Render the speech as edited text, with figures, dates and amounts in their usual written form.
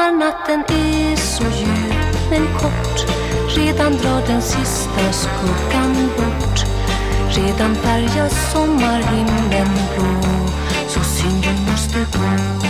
Sommarnatten är så djup men kort. Redan drar den sista skuggan bort. Redan färgas sommarhimlen blå. Så synd du måste gå.